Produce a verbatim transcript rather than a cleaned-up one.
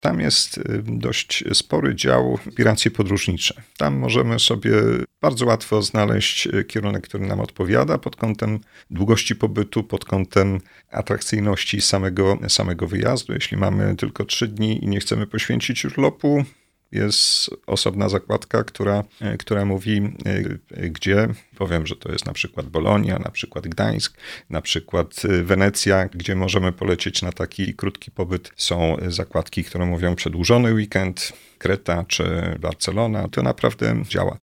tam jest dość spory dział inspiracje podróżnicze. Tam możemy sobie bardzo łatwo znaleźć kierunek, który nam odpowiada pod kątem długości pobytu, pod kątem atrakcyjności samego, samego wyjazdu. Jeśli mamy tylko trzy dni i nie chcemy poświęcić urlopu, jest osobna zakładka, która, która mówi gdzie. Powiem, że to jest na przykład Bolonia, na przykład Gdańsk, na przykład Wenecja, gdzie możemy polecieć na taki krótki pobyt. Są zakładki, które mówią przedłużony weekend, Kreta czy Barcelona. To naprawdę działa.